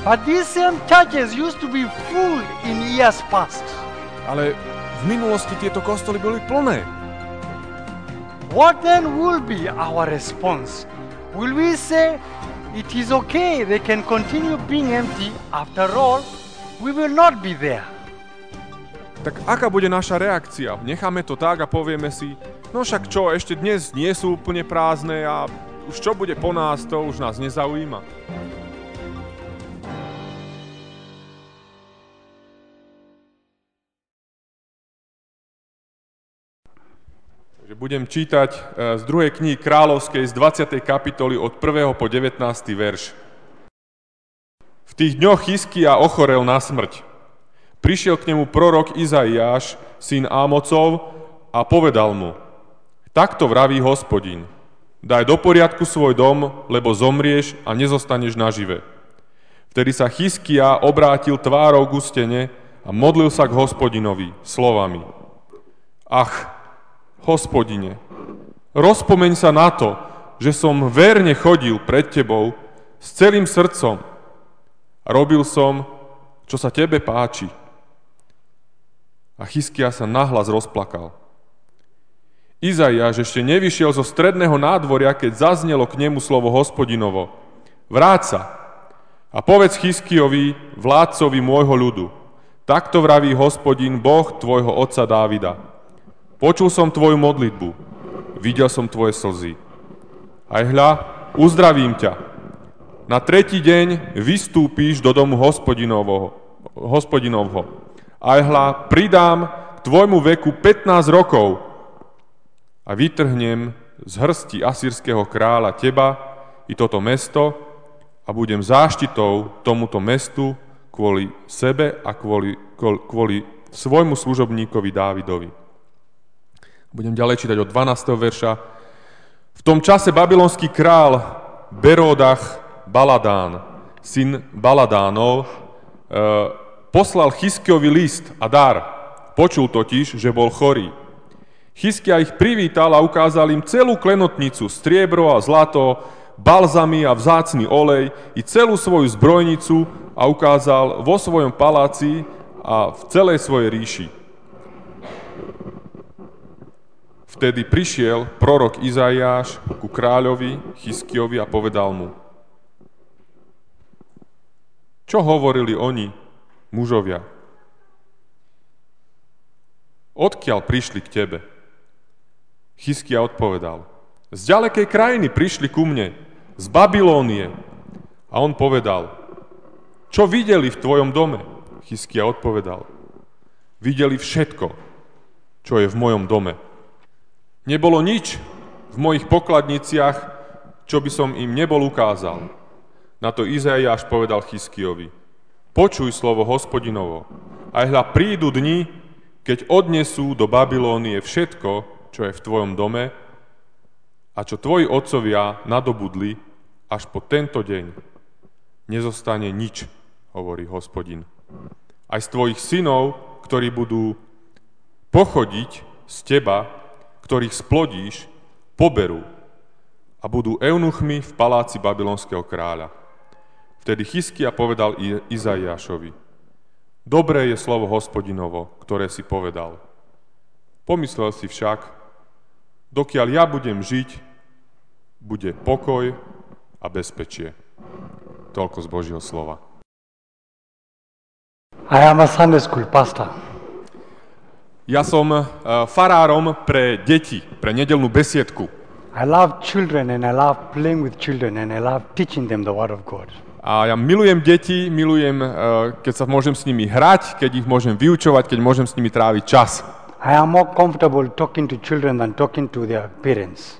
But these same churches used to be full in years past. Ale v minulosti tieto kostoly boli plné. What then will be our response? Will we say, it is okay, they can continue being empty, after all, we will not be there? Tak aká bude naša reakcia? Necháme to tak a povieme si, no však čo, ešte dnes nie sú úplne prázdne a už čo bude po nás, to už nás nezaujíma. Takže budem čítať z 2. knihy Kráľovskej z 20. kapitoly od 1. po 19. verš. V tých dňoch Chizkija ochorel na smrť. Prišiel k nemu prorok Izaiáš, syn Ámocov, a povedal mu: Takto vraví Hospodin, daj do poriadku svoj dom, lebo zomrieš a nezostaneš nažive. Vtedy sa Chizkija obrátil tvárou k ústene a modlil sa k Hospodinovi slovami: Ach, Hospodine, rozpomeň sa na to, že som verne chodil pred tebou s celým srdcom a robil som, čo sa tebe páči. A Chizkija sa nahlas rozplakal. Izaiáš ešte nevyšiel zo stredného nádvoria, keď zaznelo k nemu slovo Hospodinovo: Vráť sa a povedz Chizkijovi, vládcovi môjho ľudu: Takto vraví Hospodin, Boh tvojho otca Dávida. Počul som tvoju modlitbu, videl som tvoje slzy. Aj hľa, uzdravím ťa. Na 3. deň vystúpíš do domu Hospodinovho. Aj hľa, pridám k tvojmu veku 15 rokov a vytrhnem z hrsti asýrskeho kráľa teba i toto mesto a budem záštitou tomuto mestu kvôli sebe a kvôli svojmu služobníkovi Dávidovi. Budem ďalej čítať od 12. verša. V tom čase babylonský král Berodach Baladán, syn Baladánov, poslal Chizkijovi list a dar. Počul totiž, že bol chorý. Chizkija ich privítal a ukázal im celú klenotnicu, striebro a zlato, balzamy a vzácny olej i celú svoju zbrojnicu a ukázal vo svojom paláci a v celej svojej ríši. Vtedy prišiel prorok Izaiáš ku kráľovi Chizkijovi a povedal mu: Čo hovorili oni, mužovia? Odkiaľ prišli k tebe? Chizkija odpovedal: Z ďalekej krajiny prišli ku mne, z Babylónie. A on povedal: Čo videli v tvojom dome? Chizkija odpovedal: Videli všetko, čo je v mojom dome. Nebolo nič v mojich pokladniciach, čo by som im nebol ukázal. Na to Izaiáš povedal Chizkijovi: Počuj slovo Hospodinovo. Aj hľa, prídu dni, keď odnesú do Babylónie všetko, čo je v tvojom dome a čo tvoji otcovia nadobudli, až po tento deň nezostane nič, hovorí Hospodin. Aj z tvojich synov, ktorí budú pochodiť z teba, ktorých splodíš, poberú a budú eunuchmi v paláci babylonského kráľa. Vtedy Chizkija povedal Izaiášovi: Dobré je slovo Hospodinovo, ktoré si povedal. Pomyslel si však, dokiaľ ja budem žiť, bude pokoj a bezpečie. Toľko z Božieho slova. I am a Sunday school pastor. Ja som farárom pre deti, pre nedeľnú besiedku. I love children and I love playing with children and I love teaching them the Word of God. A ja milujem deti, milujem, keď sa môžem s nimi hrať, keď ich môžem vyučovať, keď môžem s nimi tráviť čas. I am more comfortable talking to children than talking to their parents.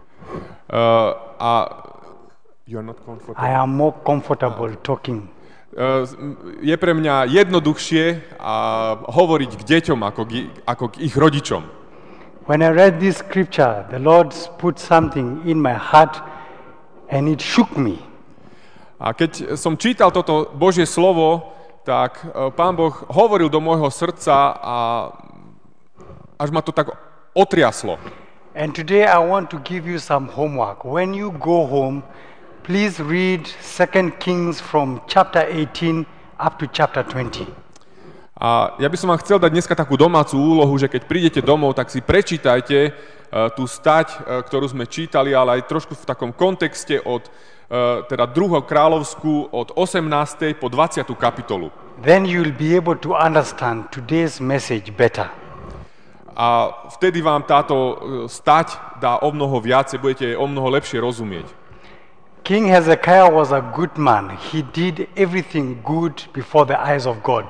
You are not comfortable. I am more comfortable talking. Je pre mňa jednoduchšie hovoriť k deťom ako k ich rodičom. When I read this scripture, the Lord put something in my heart and it shook me. A keď som čítal toto Božie slovo, tak Pán Boh hovoril do môjho srdca a až ma to tak otriaslo. And today I want to give you some homework. When you go home, please read 2 Kings from chapter 18 up to chapter 20. A ja by som vám chcel dať dneska takú domácu úlohu, že keď prídete domov, tak si prečítajte tú stať, ktorú sme čítali, ale aj trošku v takom kontexte od teda 2. kráľovskú od 18. po 20. kapitolu. Then you'll be able to understand today's message better. A vtedy vám táto stať dá o mnoho viacej, budete o mnoho lepšie rozumieť. King Hezekiah was a good man. He did everything good before the eyes of God.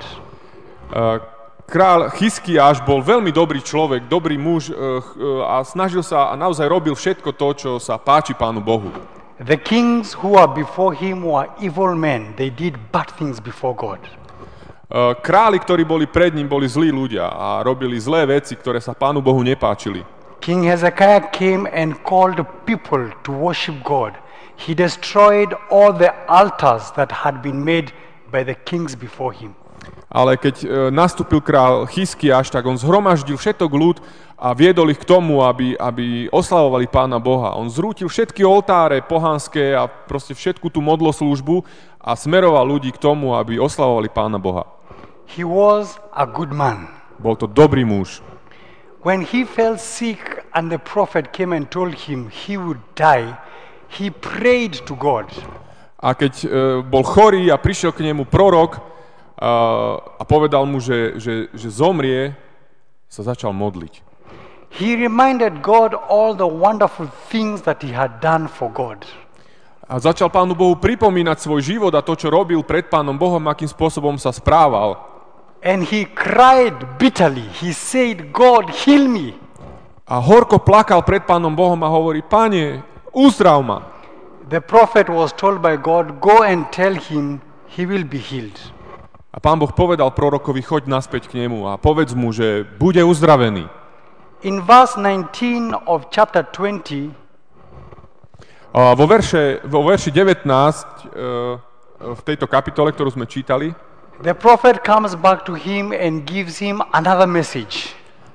Král Chiskiáš bol veľmi dobrý človek, dobrý muž a snažil sa a naozaj robil všetko to, čo sa páči Pánu Bohu. The kings who are before him were evil men. They did bad things before God. Králi, ktorí boli pred ním, boli zlí ľudia a robili zlé veci, ktoré sa Pánu Bohu nepáčili. King Hezekiah came and called people to worship God. He destroyed all the altars that had been made by the kings before him. Ale keď nastúpil král Chiskiáš, tak on zhromaždil všetok ľud a viedol ich k tomu, aby oslavovali Pána Boha. On zrútil všetky oltáre pohanské a proste všetku tú modloslúžbu a smeroval ľudí k tomu, aby oslavovali Pána Boha. He was a good man. Bol to dobrý muž. When he fell sick and the prophet came and told him he would die, he prayed to God. A keď bol chorý a prišiel k nemu prorok a povedal mu, že zomrie, sa začal modliť. He reminded God all the wonderful things that he had done for God. A začal Pánu Bohu pripomínať svoj život a to, čo robil pred Pánom Bohom, akým spôsobom sa správal. And he cried bitterly. He said, God, heal me. A horko plakal pred Pánom Bohom a hovorí, Pane, uzdrav ma. The prophet was told by God, go and tell him he will be healed. A Pán Boh povedal prorokovi, choď naspäť k nemu a povedz mu, že bude uzdravený. In verse 19 of chapter 20, vo verši 19 v tejto kapitole, ktorú sme čítali, the prophet comes back to him and gives him another message.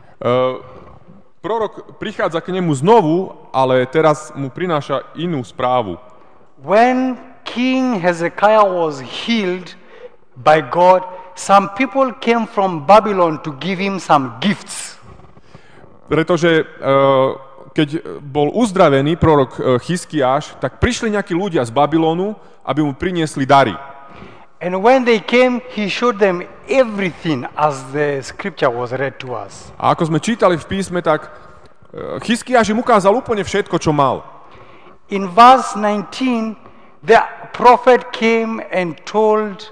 Prorok prichádza k nemu znovu, ale teraz mu prináša inú správu. When King Hezekiah was healed by God, some people came from Babylon to give him some gifts. Pretože keď bol uzdravený prorok Chiskiáš, tak prišli nejakí ľudia z Babylonu, aby mu priniesli dary. And when they came, he showed them everything as the scripture was read to us. A ako sme čítali v písme, tak Chiskiáš im ukázal úplne všetko, čo mal. In verse 19, the prophet came and told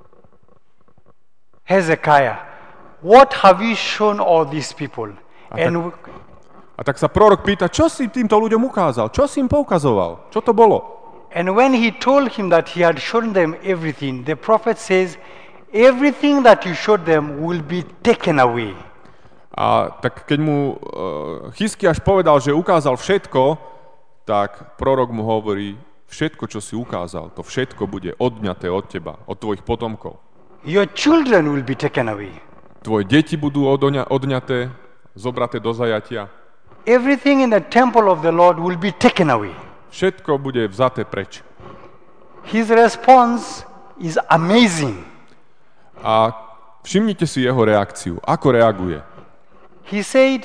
Hezekiah, what have you shown all these people? A tak sa prorok pýta, čo si týmto ľuďom ukázal? Čo si im poukazoval? Čo to bolo? And when he told him that he had shown them everything, the prophet says, everything that you showed them will be taken away. A tak keď mu Chiskiáš povedal, že ukázal všetko, tak prorok mu hovorí, všetko, čo si ukázal, to všetko bude odňaté od teba, od tvojich potomkov. Your children will be taken away. Tvoje deti budú odňaté, zobraté do zajatia. Everything in the temple of the Lord will be taken away. Všetko bude vzaté preč. His response is amazing. A všimnite si jeho reakciu. Ako reaguje? He said,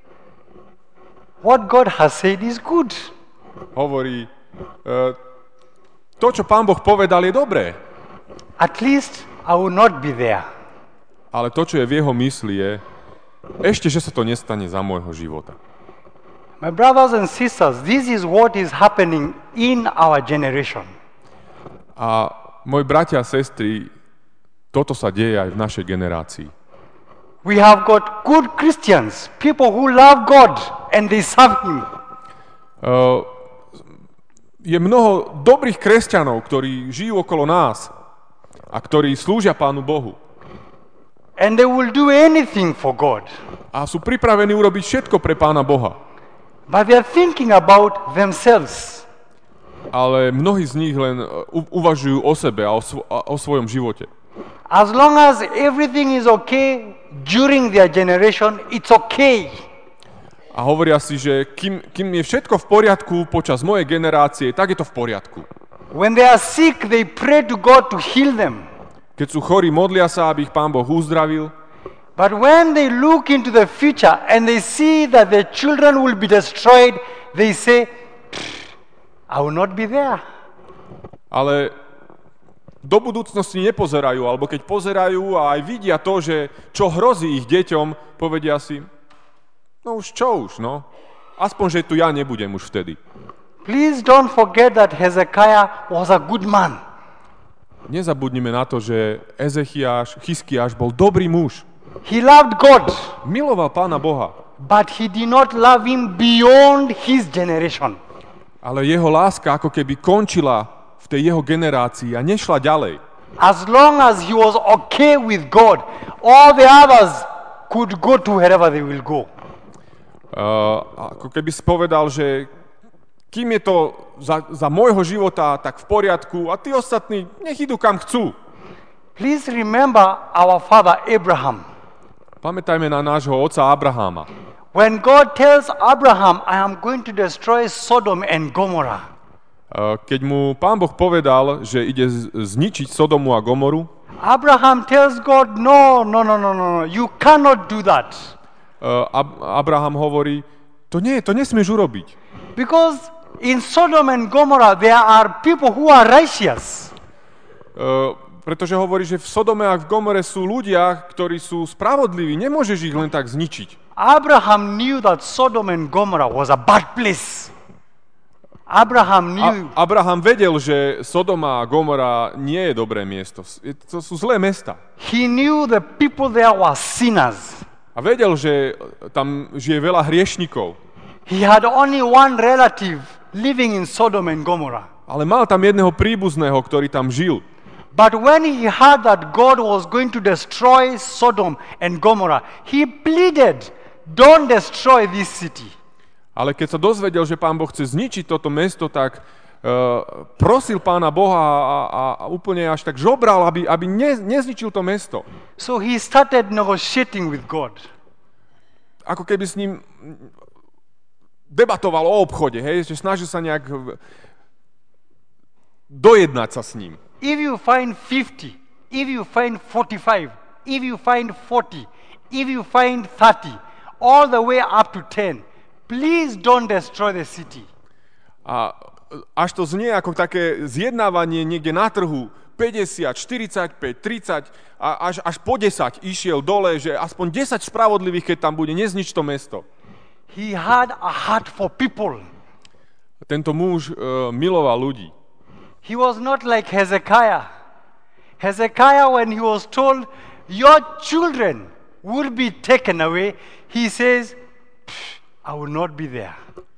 what God has said is good. Hovorí, to, čo Pán Boh povedal, je dobré. At least I will not be there. Ale to, čo je v jeho mysli, je, ešte, že sa to nestane za môjho života. My brothers and sisters, this is what is happening in our generation. A moji bratia a sestry, toto sa deje aj v našej generácii. We have got good Christians, people who love God and they serve Him. Je mnoho dobrých kresťanov, ktorí žijú okolo nás a ktorí slúžia Pánu Bohu. And they will do anything for God. A sú pripravení urobiť všetko pre Pána Boha. But they are thinking about themselves. Ale mnohí z nich len uvažujú o sebe a o svojom živote. As long as everything is okay during their generation, it's okay. A hovoria si, že kým je všetko v poriadku počas mojej generácie, tak je to v poriadku. When they are sick, they pray to God to heal them. Keď sú chorí, modlia sa, aby ich Pán Boh uzdravil. But when they look into the future and they see that their children will be destroyed, they say, I will not be there. Ale do budúcnosti nepozerajú, alebo keď pozerajú a aj vidia to, že čo hrozí ich deťom, povedia si, no už čo už, no. Aspoň, že tu ja nebudem už vtedy. Please don't forget that Hezekiah was a good man. Nezabudnime na to, že Chyskiáš bol dobrý muž. He loved God, Miloval Pána Boha, but he did not love him beyond his generation. ale jeho láska ako keby končila v tej jeho generácii a nešla ďalej. As long as he was okay with God, all the others could go to wherever they will go. Ako keby si povedal, že kým je to za môjho života, tak v poriadku a tí ostatní nech idú kam chcú. Please remember our father Abraham. Pamätajme na nášho otca Abraháma. When God tells Abraham, I am going to destroy Sodom and Gomorrah, Keď mu Pán Boh povedal, že ide zničiť Sodomu a Gomoru, Abraham tells God, no, you cannot do that. Abraham hovorí, to nesmieš urobiť. Because in Sodom and Gomorrah there are people who are righteous. Pretože hovorí, že v Sodome a v Gomore sú ľudia, ktorí sú spravodliví. Nemôžeš ich len tak zničiť. Abraham knew that Sodom and Gomorrah was a bad place. Abraham vedel, že Sodoma a Gomora nie je dobré miesto. To sú zlé mesta. He knew the people there were sinners. A vedel, že tam žije veľa hriešnikov. He had only one relative living in Sodom and Gomorrah. Ale mal tam jedného príbuzného, ktorý tam žil. But when he heard that God was going to destroy Sodom and Gomorrah, he pleaded, don't destroy this city. Ale keď sa dozvedel, že Pán Boh chce zničiť toto mesto, tak prosil Pána Boha a úplne až tak žobral, aby nezničil to mesto. So he started negotiating with God. Ako keby s ním debatoval o obchode, hej, že snažil sa nejak dojednať sa s ním. If you find 50, if you find 45, if you find 40, if you find 30, all the way up to 10, please don't destroy the city. A až to znie ako také zjednávanie niekde na trhu, 50, 45, 30 a až po 10 išiel dole, že aspoň 10 spravodlivých, keď tam bude, neznič to mesto. He had a heart for people. Tento muž miloval ľudí. He was not like Hezekiah. Hezekiah, when he was told, your children will be taken away, he says, I will not be there.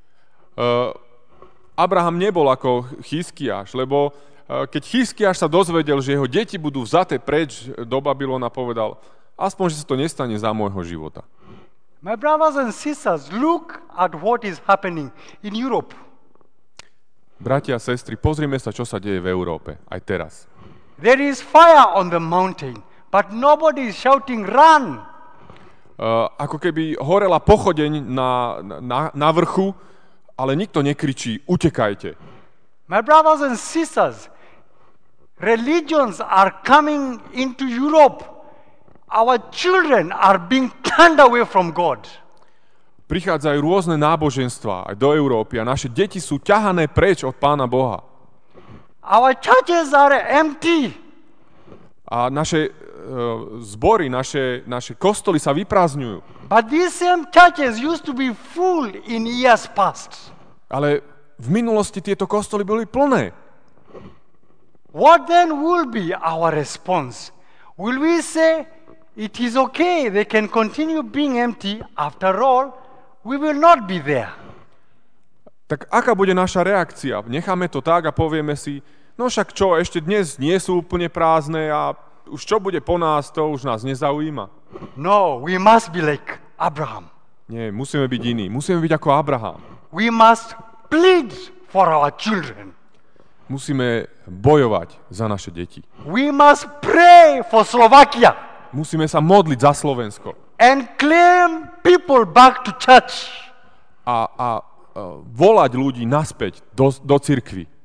Abraham nebol ako Chyskiáš, lebo keď Chyskiáš sa dozvedel, že jeho deti budú vzaté preč do Babylona, povedal, aspoň, že sa to nestane za môjho života. My brothers and sisters, look at what is happening in Europe. Bratia a sestry, pozrime sa, čo sa deje v Európe, aj teraz. There is fire on the mountain, but nobody is shouting, run! Ako keby horela pochodeň na vrchu, ale nikto nekričí, utekajte. My brothers and sisters, religions are coming into Europe. Our children are being turned away from God. Prichádzajú rôzne náboženstvá aj do Európy a naše deti sú ťahané preč od Pána Boha. Our churches are empty. A naše zbory, naše kostoly sa vyprázdňujú. But these same churches used to be full in years past. Ale v minulosti tieto kostoly boli plné. What then will be our response? Will we say, it is okay, they can continue being empty, after all, we will not be there. Tak aká bude naša reakcia? Necháme to tak a povieme si, no však čo, ešte dnes nie sú úplne prázdne a už čo bude po nás, to už nás nezaujíma. No, we must be like Abraham. Nie, musíme byť iní. Musíme byť ako Abraham. We must plead for our children. Musíme bojovať za naše deti. We must pray for Slovakia. Musíme sa modliť za Slovensko. And claim people back to church. A volať ľudí naspäť do cirkvi.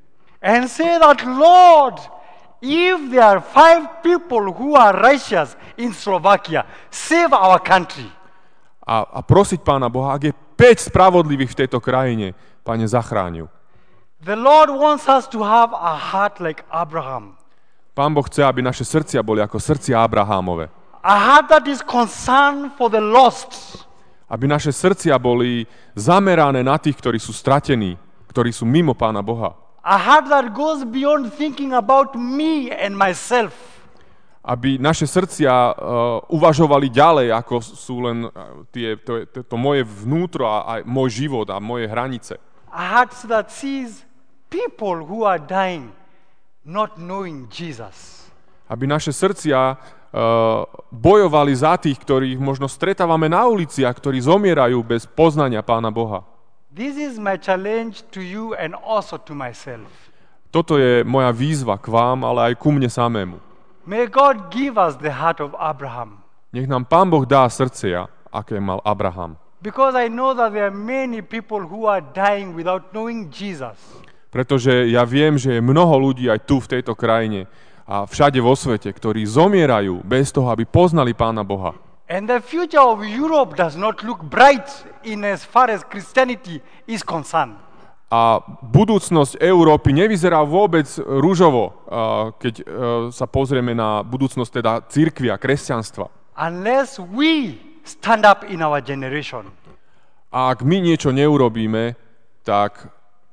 and say that, Lord, if there are 5 people who are righteous in Slovakia, save our country. A prosiť Pána Boha, ak je 5 spravodlivých v tejto krajine, Pane, zachráň ju. The Lord wants us to have a heart like Abraham. Pán Boh chce, aby naše srdcia boli ako srdcia Abrahámove. A heart that is concerned for the lost. Aby naše srdcia boli zamerané na tých, ktorí sú stratení, ktorí sú mimo Pána Boha. A heart that goes beyond thinking about me and myself. Aby naše srdcia uvažovali ďalej, ako sú len to moje vnútro a môj život a moje hranice. A heart that sees people who are dying not knowing Jesus. Aby naše srdcia bojovali za tých, ktorých možno stretávame na ulici a ktorí zomierajú bez poznania Pána Boha. This is my challenge to you and also to myself. Toto je moja výzva k vám, ale aj ku mne samému. May God give us the heart of Abraham. Nech nám Pán Boh dá srdcia, aké mal Abraham. Because I know that there are many people who are dying without knowing Jesus. Pretože ja viem, že je mnoho ľudí aj tu v tejto krajine a všade vo svete, ktorí zomierajú bez toho, aby poznali Pána Boha. And the future of Europe does not look bright in as far as Christianity is concerned. A budúcnosť Európy nevyzerá vôbec ružovo, keď sa pozrieme na budúcnosť teda cirkvi a kresťanstva. Unless we stand up in our generation. A ak my niečo neurobíme, tak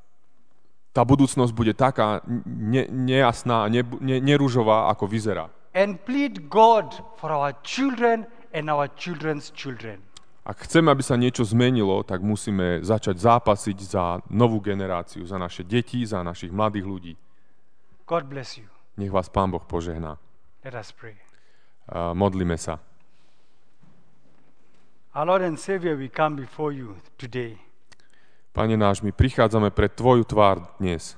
tá budúcnosť bude taká nejasná a neružová, ako vyzerá. And plead God for our children and our children's children. Ak chceme, aby sa niečo zmenilo, tak musíme začať zápasiť za novú generáciu, za naše deti, za našich mladých ľudí. God bless you. Nech vás Pán Boh požehná. Let us pray. Modlíme sa. Our Lord and Savior, we come before you today. Pane náš, my prichádzame pred Tvoju tvár dnes.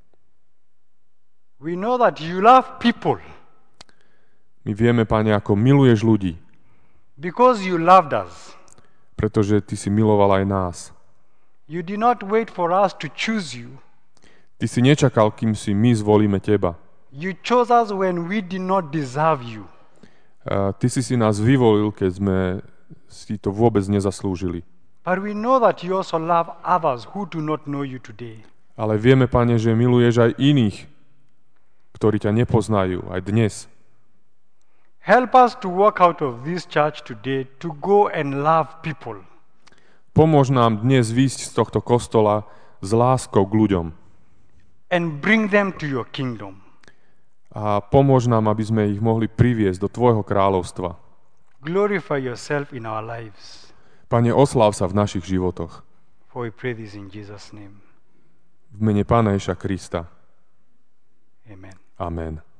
We know that you love people. My vieme, Pane, ako miluješ ľudí. Because you loved us. Pretože Ty si miloval aj nás. You did not wait for us to choose you. Ty si nečakal, kým si my zvolíme Teba. You chose us when we did not deserve you. Ty si nás vyvolil, keď sme si to vôbec nezaslúžili. But we know that you also love others who do not know you today. Ale vieme, Pane, že miluješ aj iných, ktorí ťa nepoznajú, aj dnes. Help us to walk out of this church today to go and love people. Pomôž nám dnes výjsť z tohto kostola s láskou k ľuďom. And bring them to your kingdom. A pomôž nám, aby sme ich mohli priviesť do Tvojho kráľovstva. Glorify yourself in our lives. Pane, osláv sa v našich životoch. For we pray this in Jesus' name. V mene Pána Ježiša Krista. Amen. Amen.